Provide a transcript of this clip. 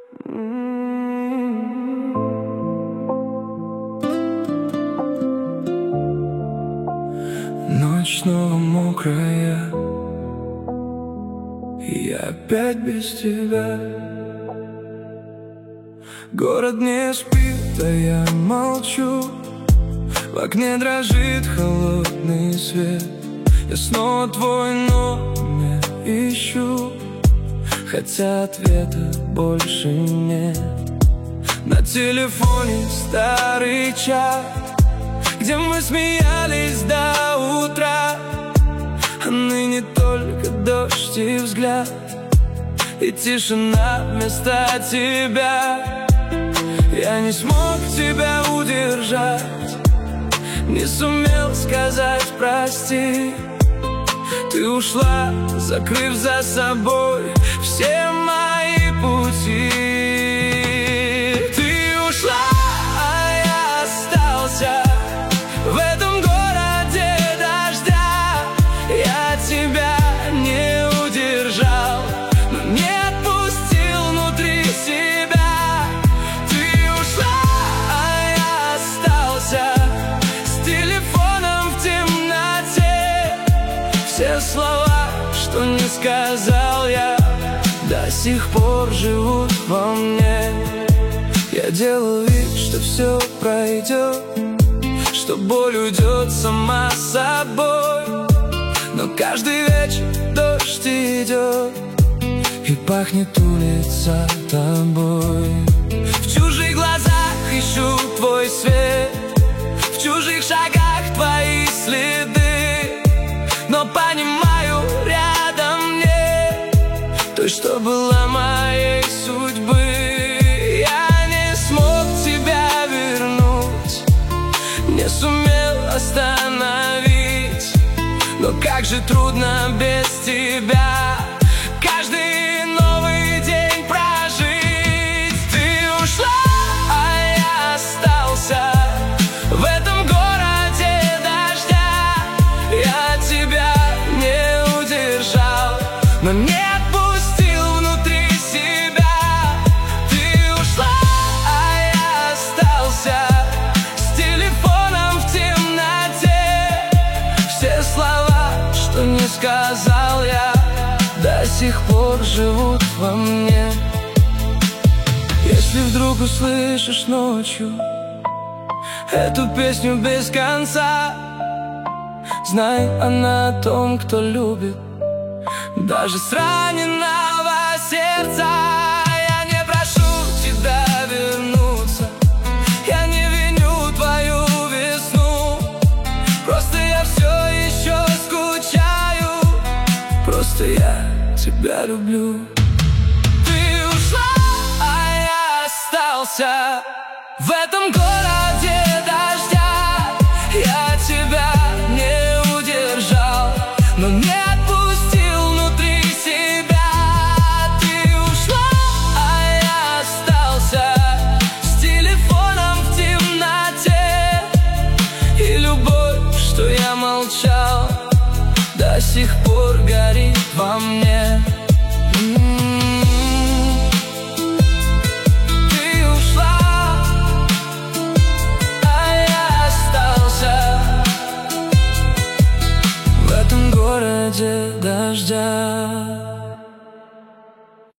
Ночь снова мокрая, и я опять без тебя. Город не спит, а я молчу. В окне дрожит холодный свет. Я снова твой номер ищу, хотя ответа больше нет. На телефоне старый чат, где мы смеялись до утра. А ныне только дождь и взгляд, и тишина вместо тебя. Я не смог тебя удержать, не сумел сказать прости. Ты ушла, закрыв за собой все мои пути. Ты ушла, а я остался в этом городе дождя. Я тебя не удержал, но не отпустил внутри себя. Ты ушла, а я остался с телефоном в темноте. Все слова, что не сказал я, до сих пор живут во мне. Я делал вид, что все пройдет, что боль уйдет сама собой. Но каждый вечер дождь идет, и пахнет улица тобой. В чужих глазах ищу твой свет, в чужих шагах твои следы. Но понимаю, рядом нет той, что была моей судьбы. Я не смог тебя вернуть, не сумел остановить. Но как же трудно без тебя каждый новый день прожить. Ты ушла, а я остался в этом городе дождя. Я тебя не удержал, но не отпустил внутри себя. Ты ушла, а я остался с телефоном в темноте. Все слова, что не сказал я, до сих пор живут во мне. Если вдруг услышишь ночью эту песню без конца, знай, она о том, кто любит даже с раненого сердца. Я не прошу тебя вернуться, я не виню твою весну. Просто я все еще скучаю, просто я тебя люблю. Ты ушла, а я остался в этом городе.